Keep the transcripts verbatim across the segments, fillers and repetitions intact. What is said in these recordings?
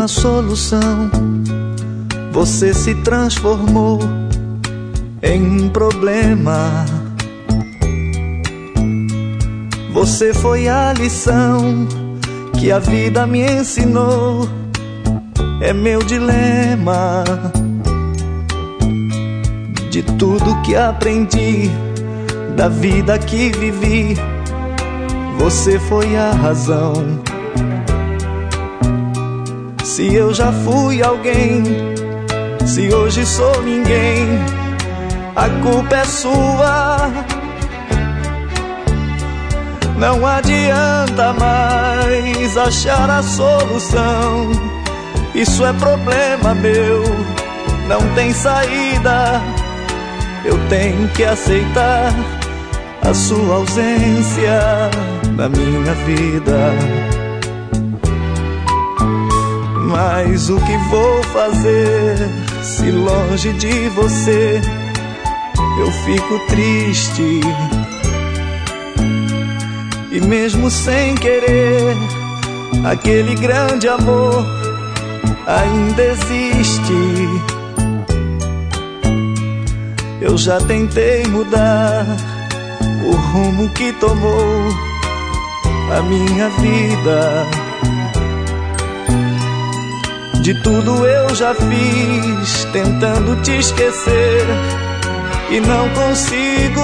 uma solução, você se transformou em um problema. Você foi a lição que a vida me ensinou, é meu dilema. De tudo que aprendi, da vida que vivi, você foi a razão. Se eu já fui alguém, se hoje sou ninguém, a culpa é sua. Não adianta mais achar a solução, isso é problema meu, não tem saída. Eu tenho que aceitar a sua ausência na minha vida. Mas o que vou fazer se longe de você eu fico triste? E mesmo sem querer, aquele grande amor ainda existe. Eu já tentei mudar o rumo que tomou a minha vida. De tudo eu já fiz, tentando te esquecer, e não consigo.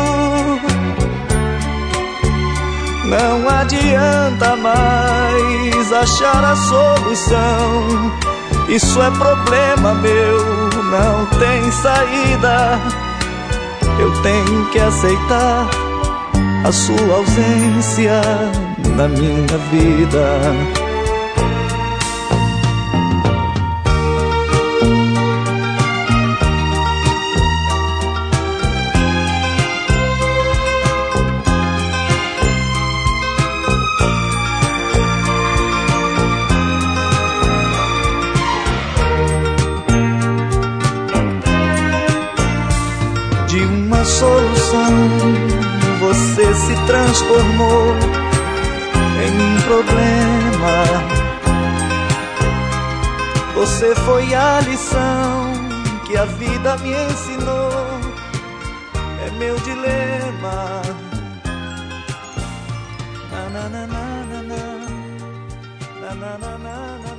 Não adianta mais achar a solução, isso é problema meu, não tem saída. Eu tenho que aceitar a sua ausência na minha vida. De uma solução, você se transformou em um problema. Você foi a lição que a vida me ensinou, é meu dilema. Na, na, na, na, na, na, na, na, na, na.